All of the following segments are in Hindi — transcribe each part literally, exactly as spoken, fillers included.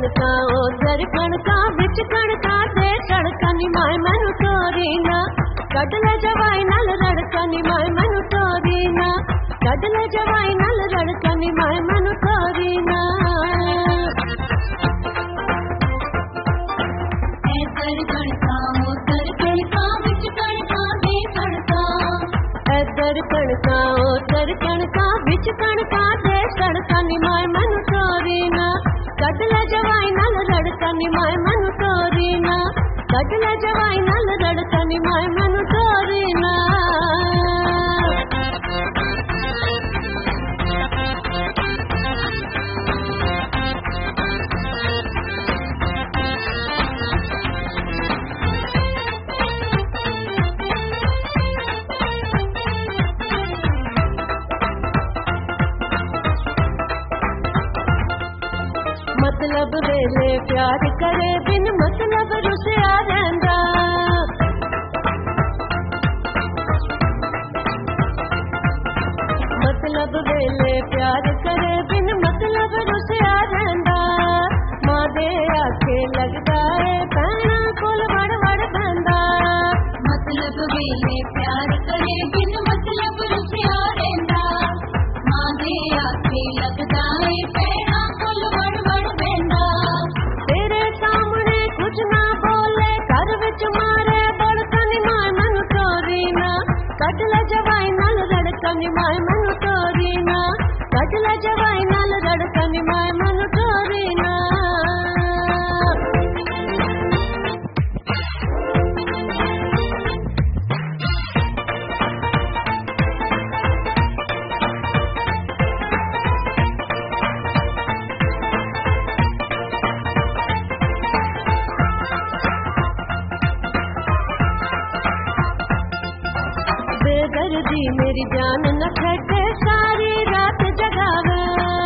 कणका उधर कणका बिच कणका ते सड़कनी माय मनु तोरी ना कदले जवाई नल रड़कनी माय मनु तोरी ना कदले जवाई नल रड़कनी माय मनु तोरी ना इधर कणका उधर कणका बिच कणका ते सड़का इधर कणका उधर कणका बिच कणका ते सड़कनी माय मनु तोरी ना कदले जवाई नल रड़कनी माय मनु तोरी ना कदले जवाई नल रड़कनी माय मनु तोरी ना मतलब वेले प्यार करे बिन मतलब रुसिया रहंदा मतलब वेले प्यार करे बिन मतलब रुसिया रहंदा मां दे आखे लगदा है पैणा कोल वड़ वड़ बंदा मतलब वेले प्यार करे बिन मतलब रुसिया रहंदा मां दे आखे लगदा है पैणा कोल वड़ वड़ तेरे सामने कुछ ना बोले घर विच मारे बड़कनी माय मनु तोरी ना कदले जवाई नल रड़कनी माय मनु तोरी ना कदले जवाई नल रड़कनी माय मनु तोरी ना बेदर्दी मेरी जान न छटे सारी रात जगावे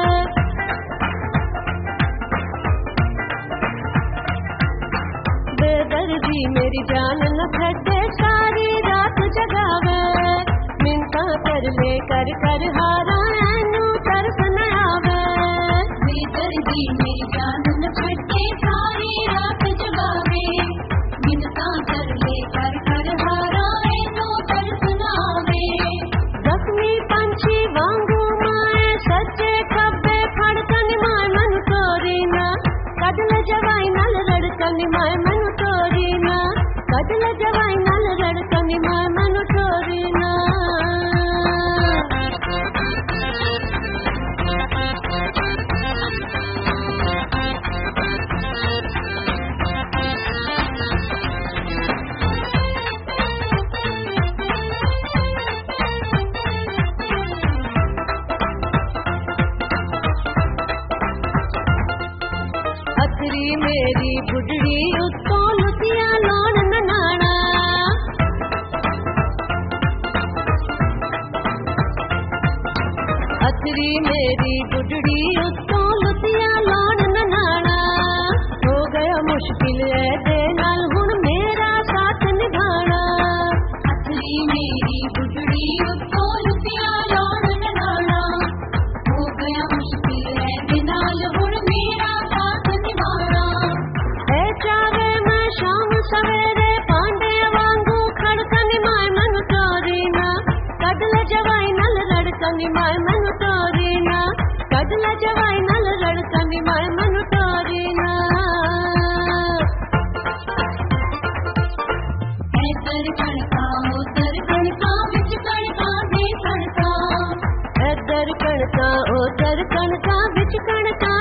बेदर्दी मेरी जान न छटे सारी रात जगावे मिनता कर ले कर कर हारा नू तरस न आवे बेदर्दी मेरी जान न छटे सारी रात जगावे मिनता कर ले कर कर हारा जख्मी पंछी वांगू माए सच्चे खब्बे फड़कनी माय मनु तोरी ना कदले जवाई नल रड़कनी माय मनु तोरी ना कदले जवाई नल रड़कनी माय मनु तोरी ना अथरी मेरी बुढ़ड़ी उत्तों लुतिया लोन ननाना अथरी मेरी बुढ़ड़ी उत्तों लुतिया लोन ननाना हो गया मुश्किल है दे नाल हुण मेरा साथ निभाना अथरी मेरी बुढ़ड़ी उत्तों लुतिया लोन ननाना हो गया मुश्किल है दे नाल हुण मेरा सवेरे पांडे वांगू खड़कनी माय मनु तोरी ना कदले जवाई नल रड़कनी माय मनु तोरी ना कदले जवाई नल रड़कनी माय मनु तोरी ना इधर कणका उधर कणका बिच कणका दे सड़का इधर कणका उधर कणका बिच कणका